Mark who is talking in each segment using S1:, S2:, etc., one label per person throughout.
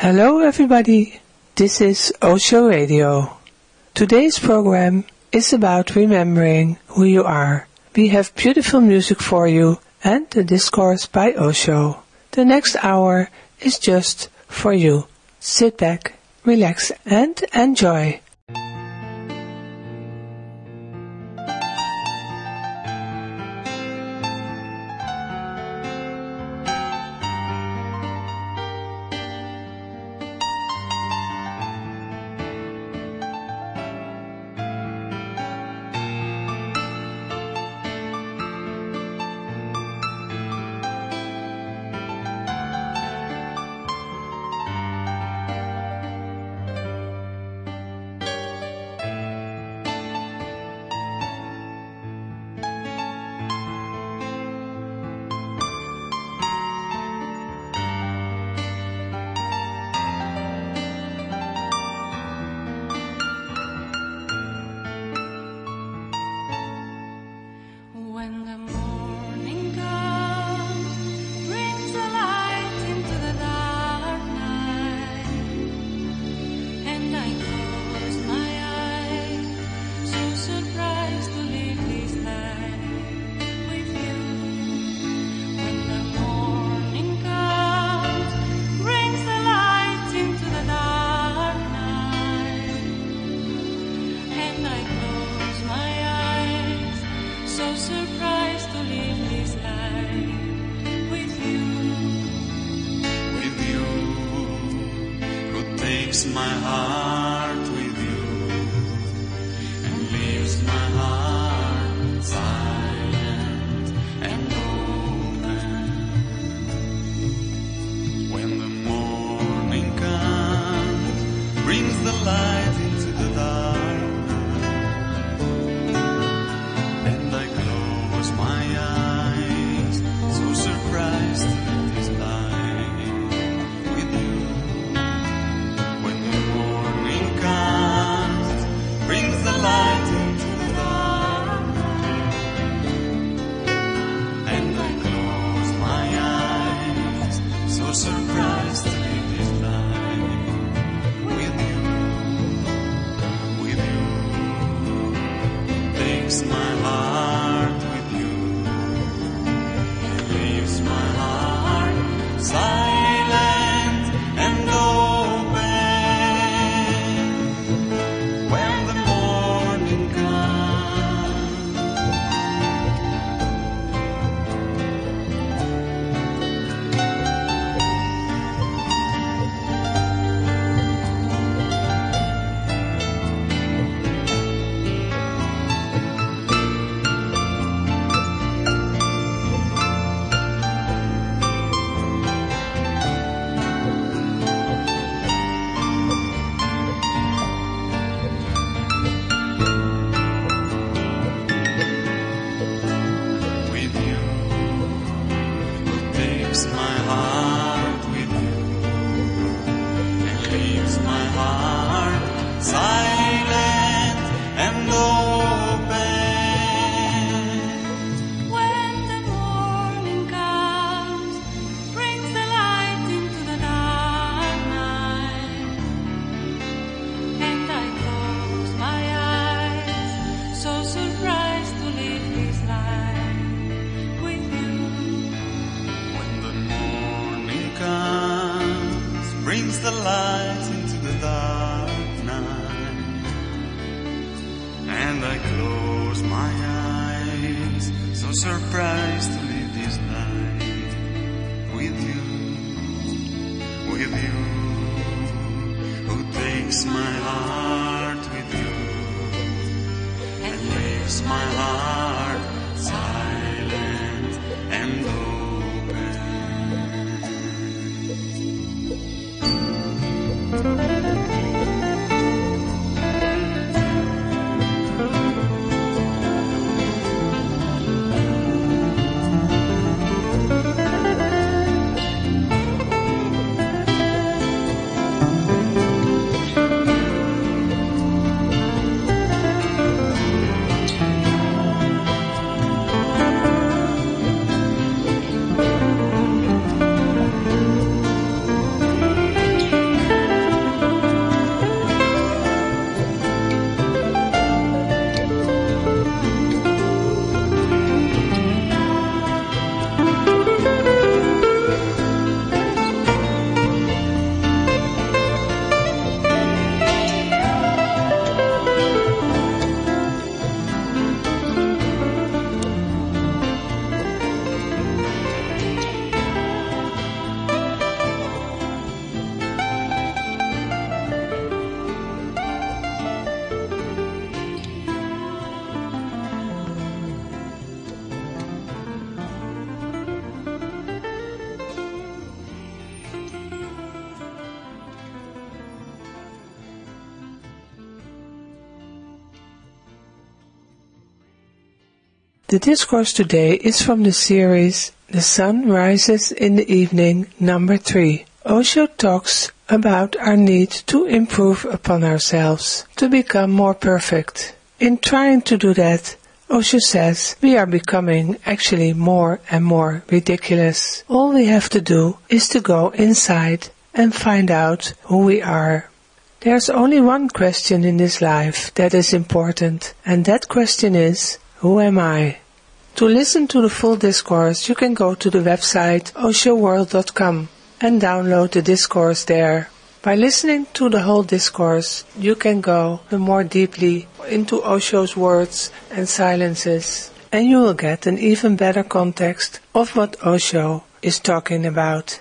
S1: Hello everybody, this is Osho Radio. Today's program is about remembering who you are. We have beautiful music for you and the discourse by Osho. The next hour is just for you. Sit back, relax and enjoy. The discourse today is from the series The Sun Rises in the Evening, number 3. Osho talks about our need to improve upon ourselves, to become more perfect. In trying to do that, Osho says we are becoming actually more and more ridiculous. All we have to do is to go inside and find out who we are. There's only one question in this life that is important, and that question is, who am I? To listen to the full discourse, you can go to the website oshoworld.com and download the discourse there. By listening to the whole discourse, you can go more deeply into Osho's words and silences, and you will get an even better context of what Osho is talking about.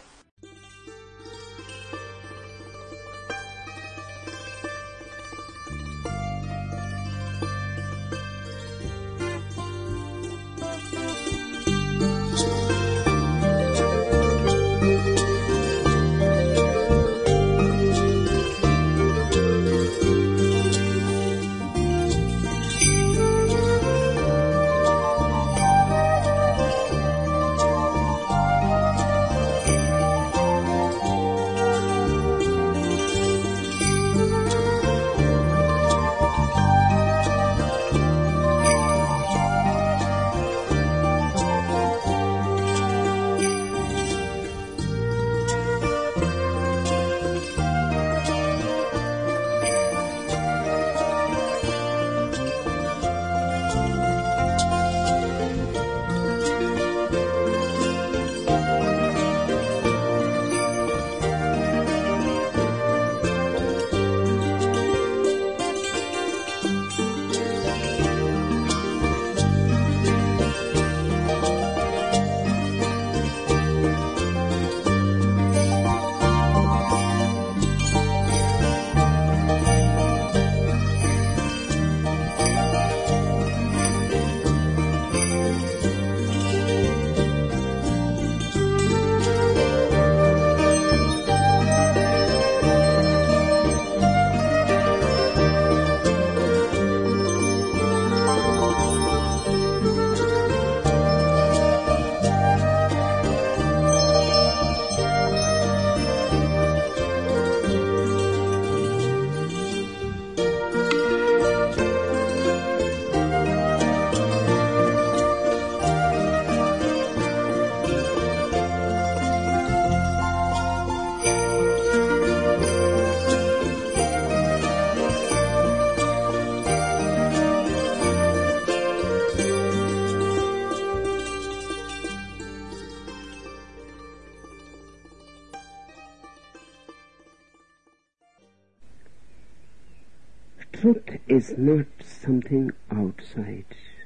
S2: Truth is not something outside.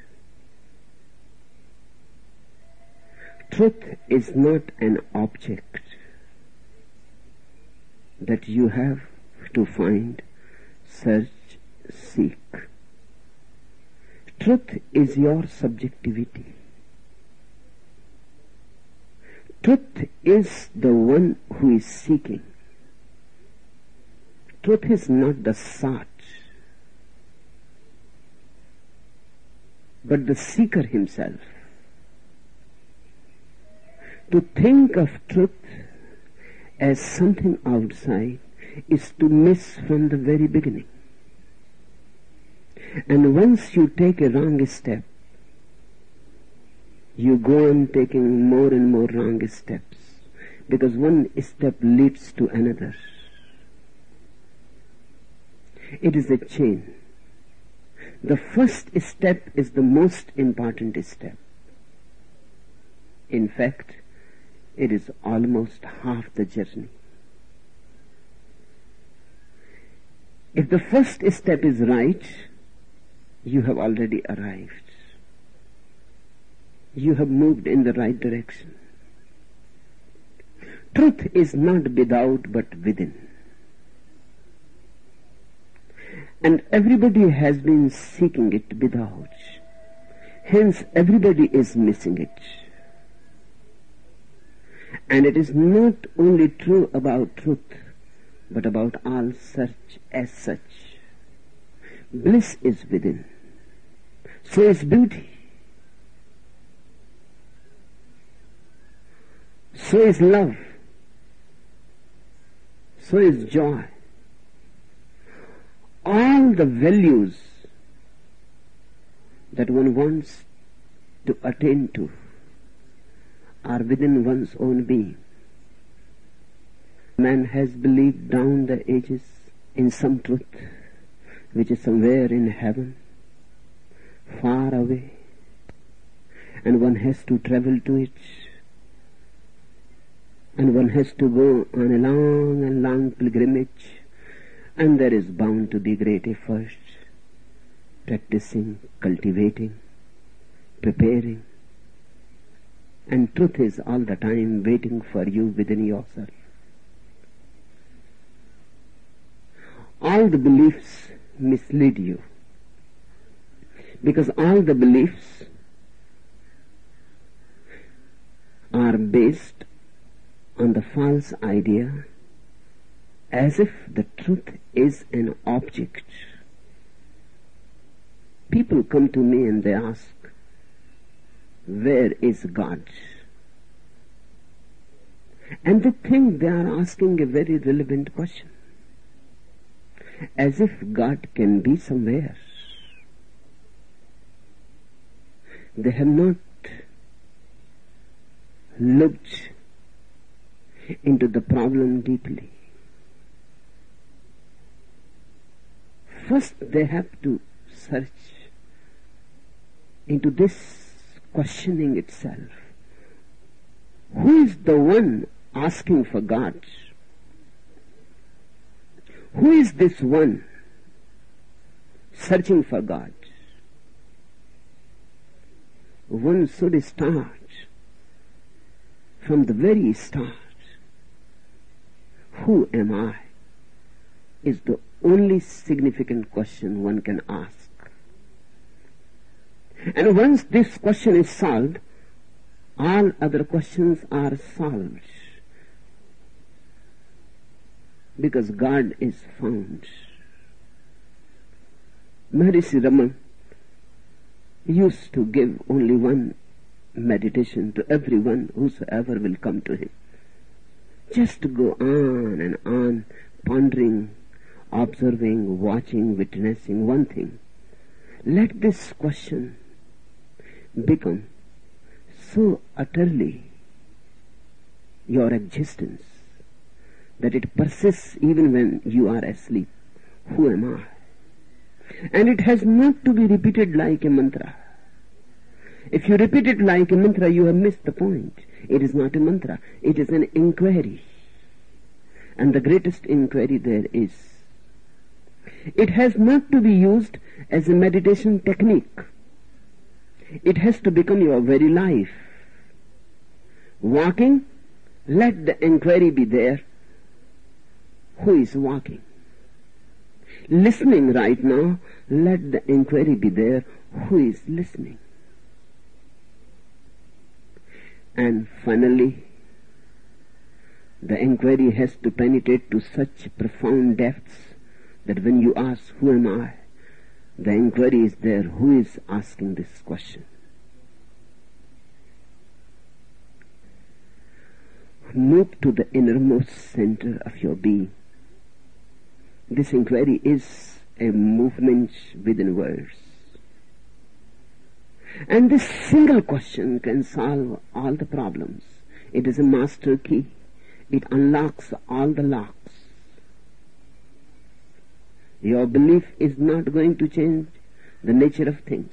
S2: Truth is not an object that you have to find, search, seek. Truth is your subjectivity. Truth is the one who is seeking. Truth is not the sought, but the seeker himself. To think of truth as something outside is to miss from the very beginning. And once you take a wrong step, you go on taking more and more wrong steps, because one step leads to another. It is a chain. The first step is the most important step. In fact, it is almost half the journey. If the first step is right, you have already arrived. You have moved in the right direction. Truth is not without but within. And everybody has been seeking it without. Hence everybody is missing it. And it is not only true about truth, but about all search as such. Bliss is within. So is beauty. So is love. So is joy. All the values that one wants to attain to are within one's own being. Man has believed down the ages in some truth which is somewhere in heaven, far away, and one has to travel to it, and one has to go on a long and long pilgrimage, and there is bound to be great effort, practicing, cultivating, preparing, and truth is all the time waiting for you within yourself. All the beliefs mislead you, because all the beliefs are based on the false idea as if the truth is an object. People come to me and they ask, where is God? And they think they are asking a very relevant question, as if God can be somewhere. They have not looked into the problem deeply. First they have to search into this questioning itself. Who is the one asking for God? Who is this one searching for God? One should start from the very start. Who am I? Is the only significant question one can ask. And once this question is solved, all other questions are solved, because God is found. Maharishi Raman used to give only one meditation to everyone whosoever will come to him. Just to go on and on, pondering, observing, watching, witnessing one thing. Let this question become so utterly your existence that it persists even when you are asleep. Who am I? And it has not to be repeated like a mantra. If you repeat it like a mantra, you have missed the point. It is not a mantra, it is an inquiry. And the greatest inquiry there is. It has not to be used as a meditation technique. It has to become your very life. Walking, let the inquiry be there. Who is walking? Listening right now, let the inquiry be there. Who is listening? And finally, the inquiry has to penetrate to such profound depths that when you ask, who am I? The inquiry is there, who is asking this question? Move to the innermost center of your being. This inquiry is a movement within words. And this single question can solve all the problems. It is a master key. It unlocks all the locks. Your belief is not going to change the nature of things.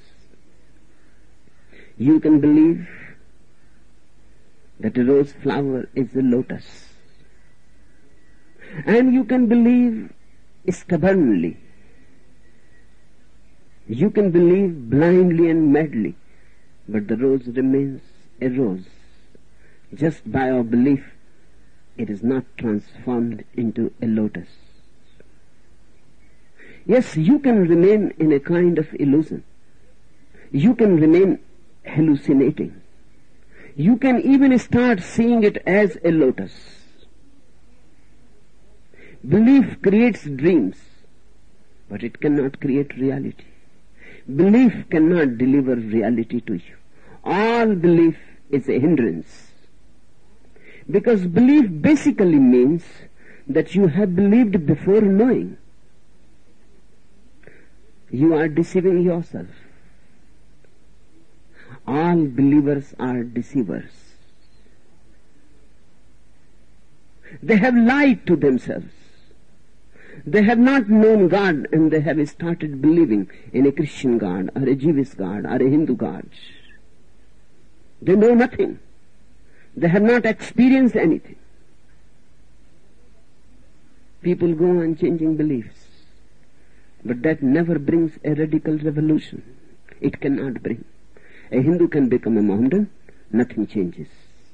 S2: You can believe that a rose flower is a lotus. And you can believe stubbornly. You can believe blindly and madly, but the rose remains a rose. Just by your belief, it is not transformed into a lotus. Yes, you can remain in a kind of illusion. You can remain hallucinating. You can even start seeing it as a lotus. Belief creates dreams, but it cannot create reality. Belief cannot deliver reality to you. All belief is a hindrance. Because belief basically means that you have believed before knowing. You are deceiving yourself. All believers are deceivers. They have lied to themselves. They have not known God, and they have started believing in a Christian God or a Jewish God or a Hindu God. They know nothing. They have not experienced anything. People go on changing beliefs, but that never brings a radical revolution. It cannot bring. A Hindu can become a Mohammedan, nothing changes.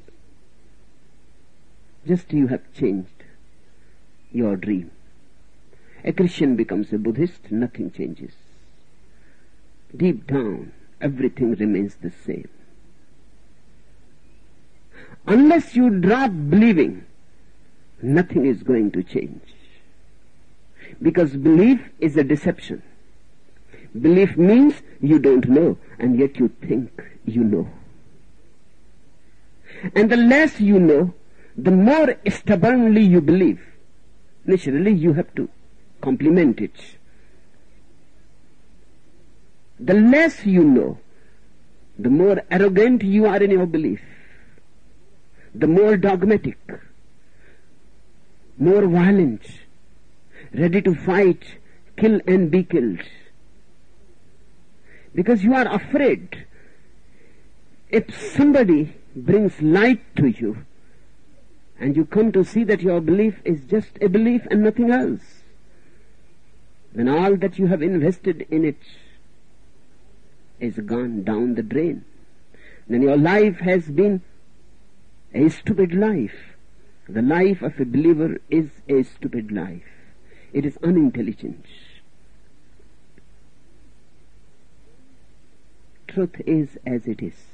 S2: Just you have changed your dream. A Christian becomes a Buddhist, nothing changes. Deep down, everything remains the same. Unless you drop believing, nothing is going to change. Because belief is a deception. Belief means you don't know, and yet you think you know. And the less you know, the more stubbornly you believe. Naturally, you have to complement it. The less you know, the more arrogant you are in your belief, the more dogmatic, more violent, ready to fight, kill and be killed. Because you are afraid. If somebody brings light to you, and you come to see that your belief is just a belief and nothing else, then all that you have invested in it is gone down the drain. Then your life has been a stupid life. The life of a believer is a stupid life. It is unintelligent. Truth is as it is.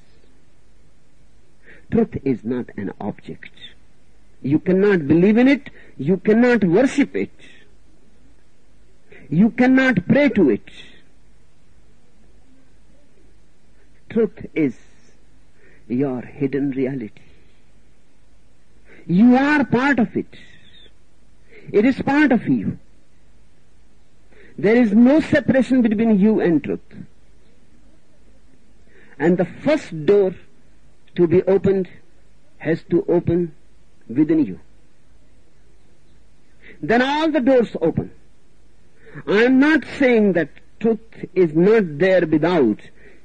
S2: Truth is not an object. You cannot believe in it. You cannot worship it. You cannot pray to it. Truth is your hidden reality. You are part of it. It is part of you. There is no separation between you and truth. And the first door to be opened has to open within you. Then all the doors open. I am not saying that truth is not there without,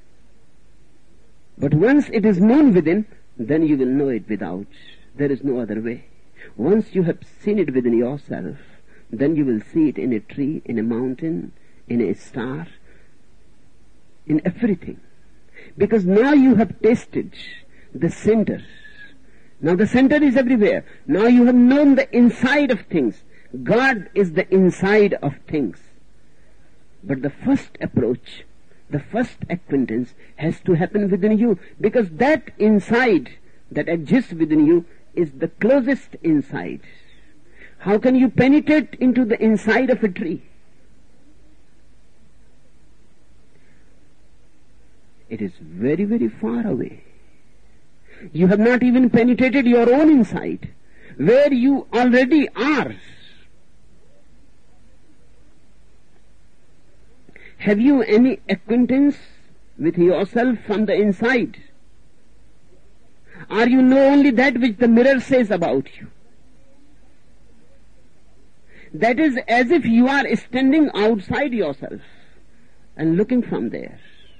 S2: but once it is known within, then you will know it without. There is no other way. Once you have seen it within yourself, then you will see it in a tree, in a mountain, in a star, in everything. Because now you have tasted the center. Now the center is everywhere. Now you have known the inside of things. God is the inside of things. But the first approach, the first acquaintance has to happen within you, because that inside that exists within you is the closest inside. How can you penetrate into the inside of a tree? It is very, very far away. You have not even penetrated your own inside, where you already are. Have you any acquaintance with yourself from the inside? Or you know only that which the mirror says about you? That is as if you are standing outside yourself and looking from there.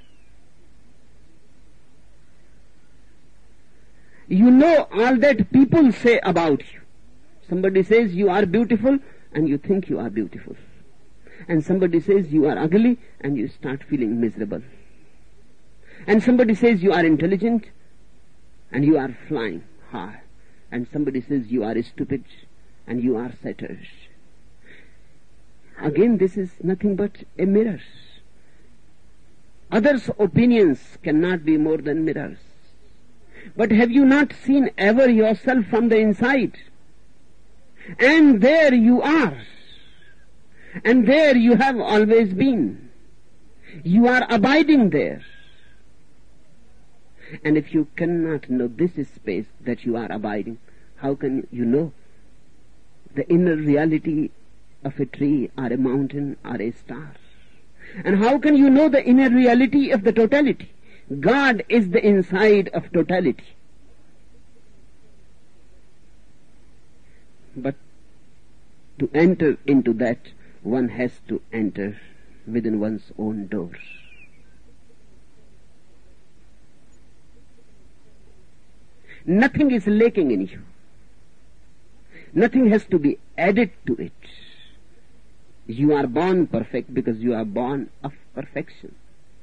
S2: You know all that people say about you. Somebody says you are beautiful and you think you are beautiful. And somebody says you are ugly and you start feeling miserable. And somebody says you are intelligent and you are flying high. And somebody says you are stupid and you are settled. Again, this is nothing but a mirror. Others' opinions cannot be more than mirrors. But have you not seen ever yourself from the inside? And there you are. And there you have always been. You are abiding there. And if you cannot know this space that you are abiding, How can you know the inner reality of a tree or a mountain or a star? And how can you know the inner reality of the totality? God is the inside of totality. But to enter into that, one has to enter within one's own doors. Nothing is lacking in you. Nothing has to be added to it. You are born perfect because you are born of perfection.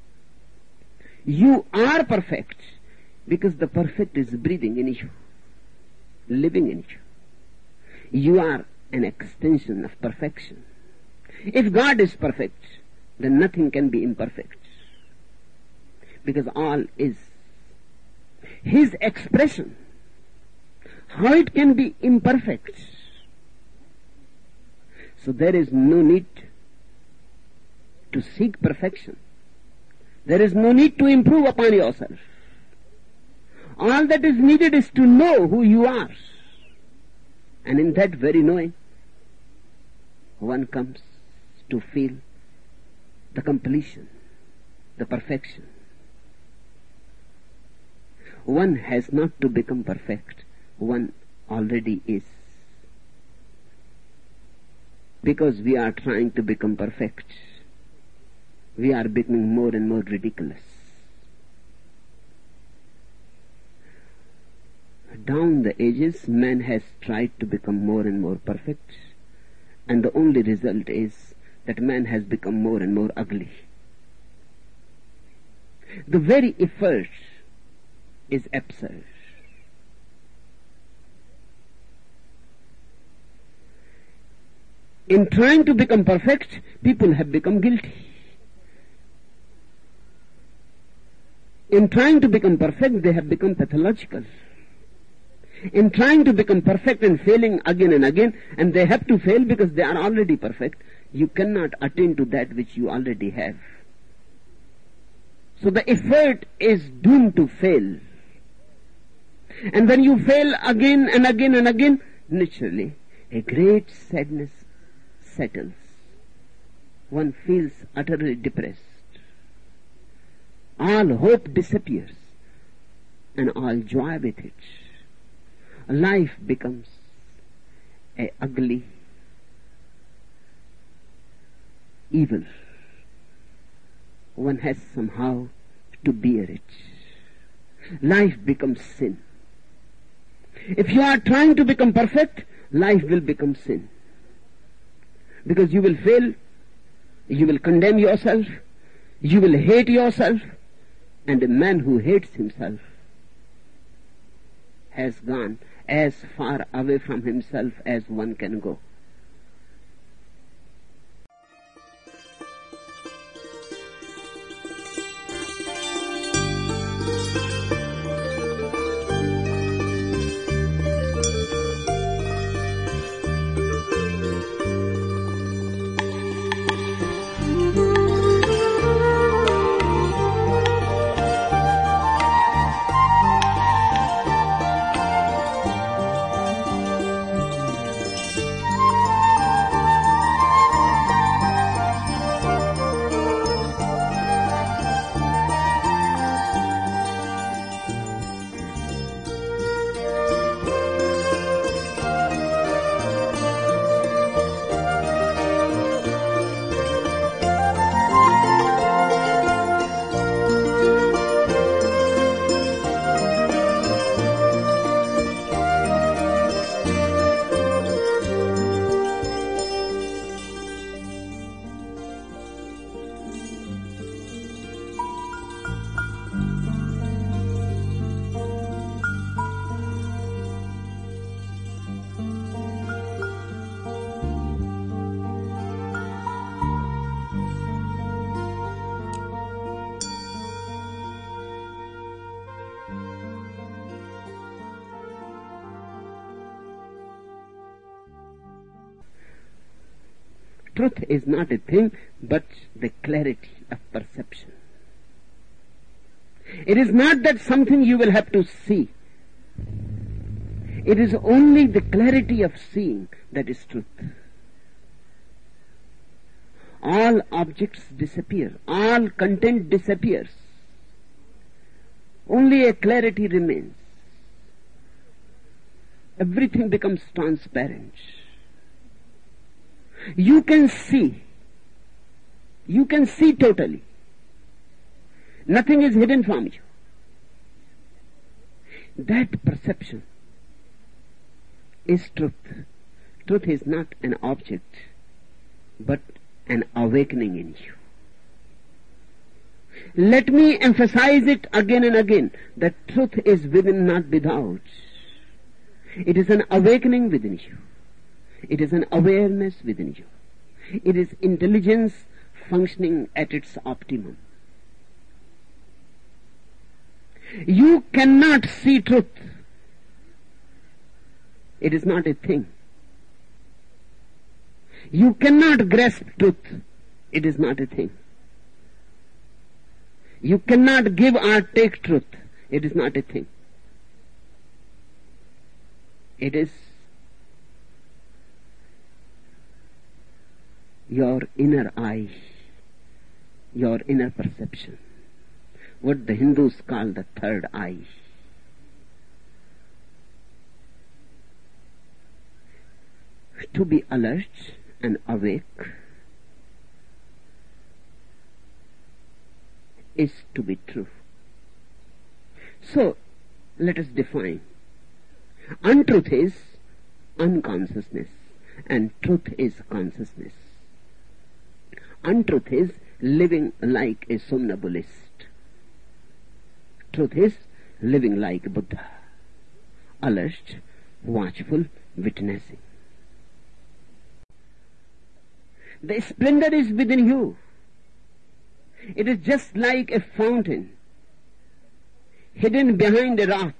S2: You are perfect because the perfect is breathing in you, living in you. You are an extension of perfection. If God is perfect, then nothing can be imperfect, because all is His expression. How it can be imperfect? So there is no need to seek perfection. There is no need to improve upon yourself. All that is needed is to know who you are. And in that very knowing, one comes to feel the completion, the perfection. One has not to become perfect. One already is. Because we are trying to become perfect, we are becoming more and more ridiculous. Down the ages, man has tried to become more and more perfect, and the only result is that man has become more and more ugly. The very effort is absurd. In trying to become perfect, people have become guilty. In trying to become perfect, they have become pathological. In trying to become perfect and failing again and again, and they have to fail because they are already perfect, you cannot attain to that which you already have. So the effort is doomed to fail. And when you fail again and again and again, naturally, a great sadness settles. One feels utterly depressed. All hope disappears, and all joy with it. Life becomes an ugly evil. One has somehow to bear it. Life becomes sin. If you are trying to become perfect, life will become sin. Because you will fail, you will condemn yourself, you will hate yourself, and a man who hates himself has gone as far away from himself as one can go. Truth is not a thing, but the clarity of perception. It is not that something you will have to see. It is only the clarity of seeing that is truth. All objects disappear. All content disappears. Only a clarity remains. Everything becomes transparent. You can see. You can see totally. Nothing is hidden from you. That perception is truth. Truth is not an object, but an awakening in you. Let me emphasize it again and again, that truth is within, not without. It is an awakening within you. It is an awareness within you. It is intelligence functioning at its optimum. You cannot see truth. It is not a thing. You cannot grasp truth. It is not a thing. You cannot give or take truth. It is not a thing. It is your inner eye, your inner perception, what the Hindus call the third eye. To be alert and awake is to be true. So, let us define. Untruth is unconsciousness and truth is consciousness. Untruth is living like a somnambulist. Truth is living like Buddha, alert, watchful, witnessing. The splendor is within you. It is just like a fountain hidden behind a rock.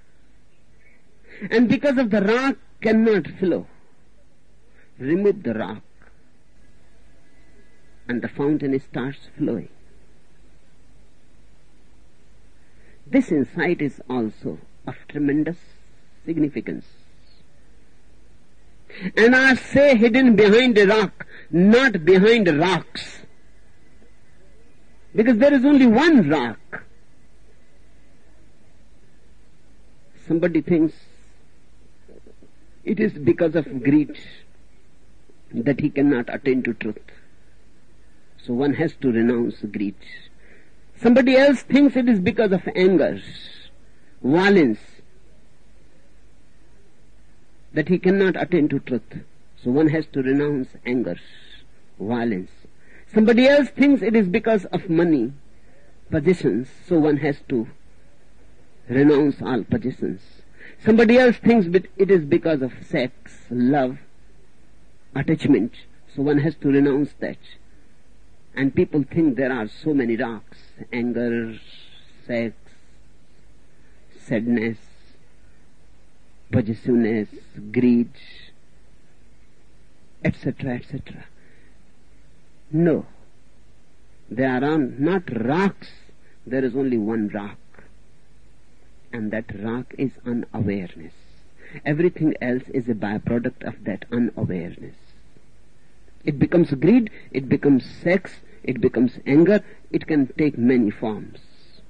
S2: And because of the rock cannot flow, remove the rock and the fountain starts flowing. This insight is also of tremendous significance. And I say hidden behind a rock, not behind rocks. Because there is only one rock. Somebody thinks it is because of greed that he cannot attain to truth. So one has to renounce greed. Somebody else thinks it is because of anger, violence, that he cannot attain to truth. So one has to renounce anger, violence. Somebody else thinks it is because of money, possessions, so one has to renounce all possessions. Somebody else thinks it is because of sex, love, attachment, so one has to renounce that. And people think there are so many rocks: anger, sex, sadness, possessiveness, greed, etc., etc. No, there are not rocks. There is only one rock, and that rock is unawareness. Everything else is a byproduct of that unawareness. It becomes greed, it becomes sex, it becomes anger, it can take many forms.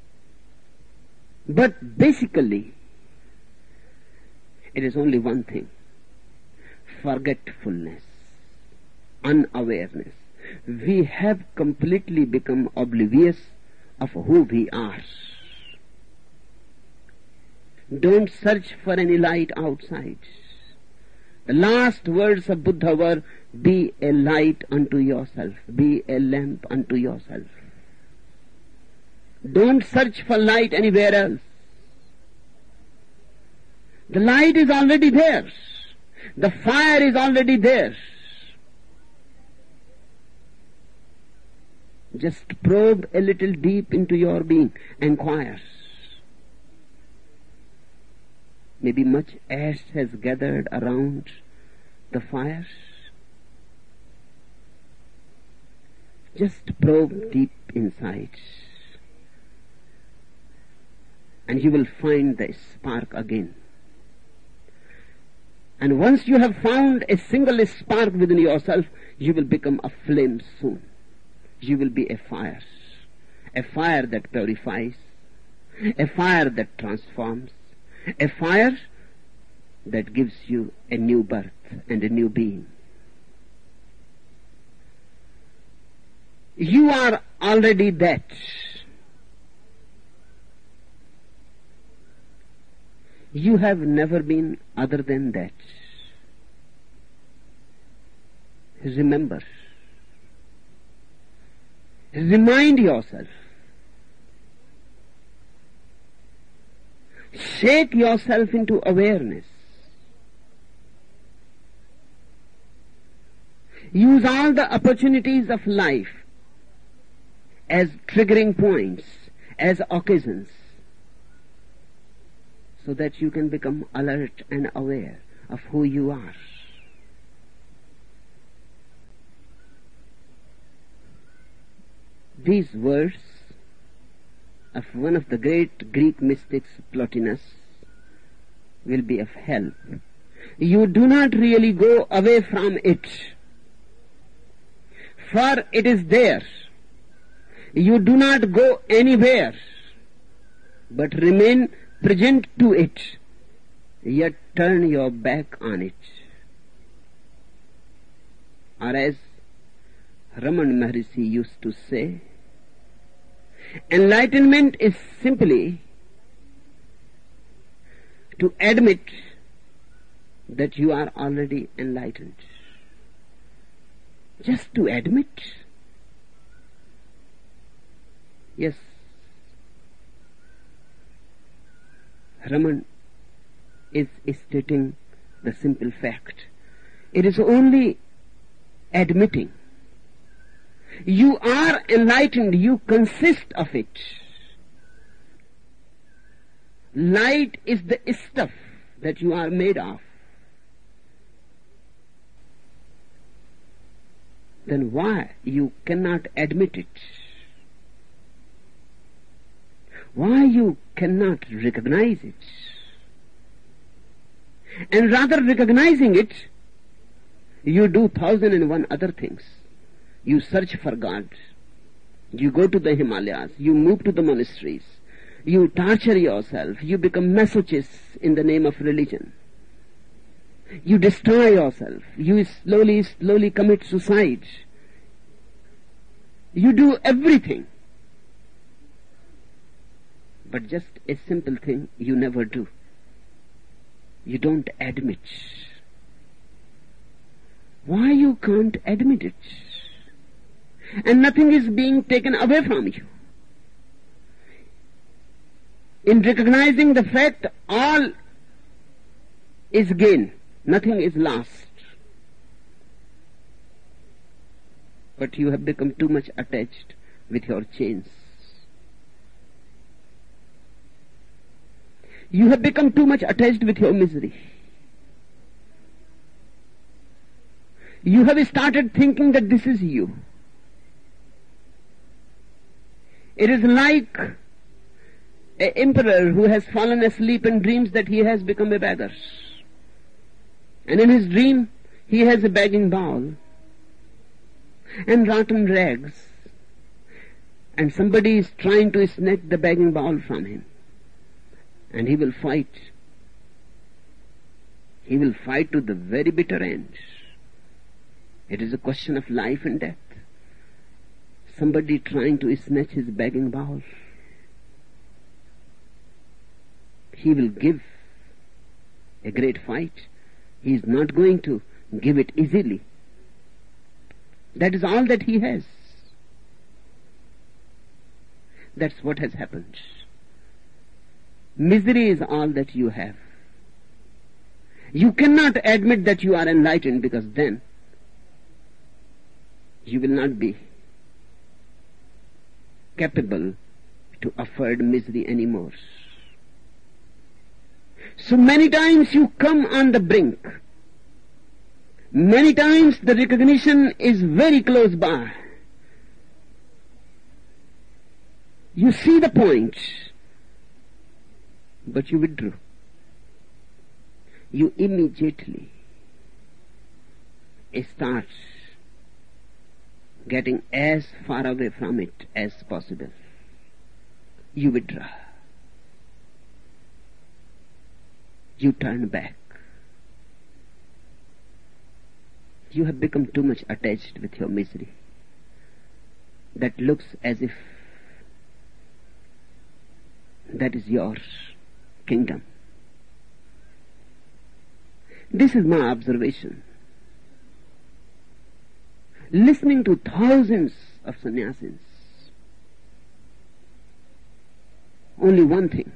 S2: But basically, it is only one thing: forgetfulness, unawareness. We have completely become oblivious of who we are. Don't search for any light outside. The last words of Buddha were, be a light unto yourself, be a lamp unto yourself. Don't search for light anywhere else. The light is already there. The fire is already there. Just probe a little deep into your being, inquire. Maybe much ash has gathered around the fire. Just probe deep inside, and you will find the spark again. And once you have found a single spark within yourself, you will become a flame soon. You will be a fire that purifies, a fire that transforms, a fire that gives you a new birth and a new being. You are already that. You have never been other than that. Remember. Remind yourself. Shake yourself into awareness. Use all the opportunities of life as triggering points, as occasions, so that you can become alert and aware of who you are. These words of one of the great Greek mystics, Plotinus, will be of help. You do not really go away from it, for it is there. You do not go anywhere, but remain present to it, yet turn your back on it. Or as Raman Maharishi used to say, enlightenment is simply to admit that you are already enlightened. Just to admit. Yes, Raman is stating the simple fact. It is only admitting. You are enlightened, you consist of it. Light is the stuff that you are made of. Then why you cannot admit it? Why you cannot recognize it? And rather recognizing it, you do 1,001 other things. You search for God. You go to the Himalayas. You move to the monasteries. You torture yourself. You become masochists in the name of religion. You destroy yourself. You slowly commit suicide. You do everything. But just a simple thing you never do. You don't admit. Why you can't admit it? And nothing is being taken away from you. In recognizing the fact, all is gain, nothing is lost. But you have become too much attached with your chains. You have become too much attached with your misery. You have started thinking that this is you. It is like an emperor who has fallen asleep and dreams that he has become a beggar. And in his dream, he has a begging bowl and rotten rags. And somebody is trying to snatch the begging bowl from him. And he will fight. He will fight to the very bitter end. It is a question of life and death. Somebody trying to snatch his begging bowl. He will give a great fight. He is not going to give it easily. That is all that he has. That's what has happened. Misery is all that you have. You cannot admit that you are enlightened, because then you will not be capable to afford misery anymore. So many times you come on the brink. Many times the recognition is very close by. You see the point, but you withdrew. you immediately start getting as far away from it as possible. You withdraw. You turn back. You have become too much attached with your misery. That looks as if that is your kingdom. This is my observation. Listening to thousands of sannyasis, only one thing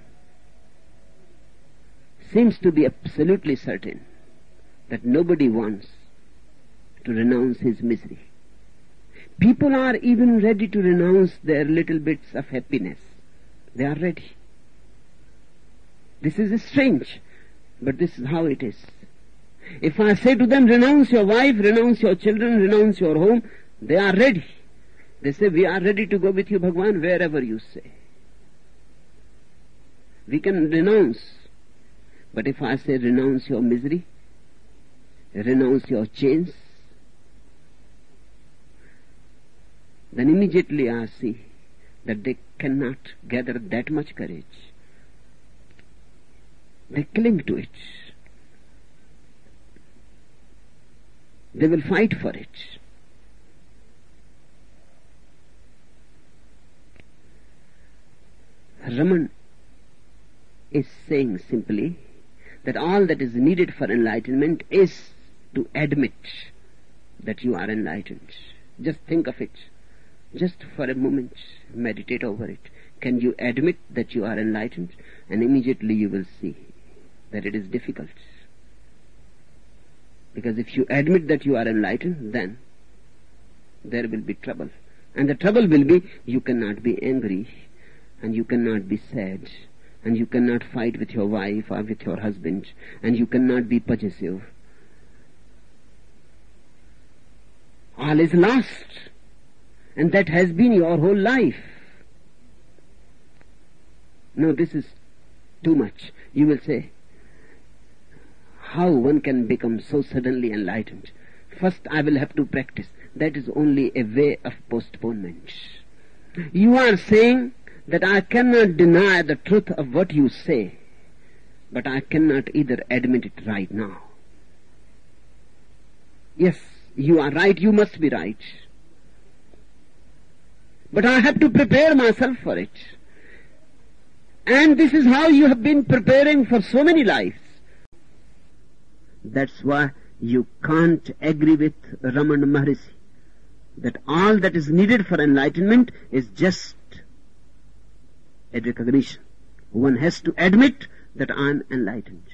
S2: seems to be absolutely certain, that nobody wants to renounce his misery. People are even ready to renounce their little bits of happiness. They are ready. This is strange, but this is how it is. If I say to them, renounce your wife, renounce your children, renounce your home, they are ready. They say, we are ready to go with you, Bhagwan, wherever you say. We can renounce. But if I say, renounce your misery, renounce your chains, then immediately I see that they cannot gather that much courage. They cling to it. They will fight for it. Raman is saying simply that all that is needed for enlightenment is to admit that you are enlightened. Just think of it. Just for a moment, meditate over it. Can you admit that you are enlightened? And immediately you will see that it is difficult. Because if you admit that you are enlightened, then there will be trouble. And the trouble will be, you cannot be angry, and you cannot be sad, and you cannot fight with your wife or with your husband, and you cannot be possessive. All is lost. And that has been your whole life. No, this is too much. You will say, how one can become so suddenly enlightened? First I will have to practice. That is only a way of postponement. You are saying that I cannot deny the truth of what you say, but I cannot either admit it right now. Yes, you are right, you must be right. But I have to prepare myself for it. And this is how you have been preparing for so many lives. That's why you can't agree with Ramana Maharishi, that all that is needed for enlightenment is just a recognition. One has to admit that I am enlightened.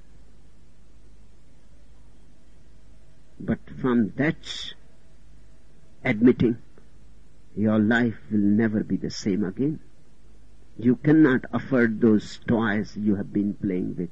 S2: But from that admitting, your life will never be the same again. You cannot afford those toys you have been playing with.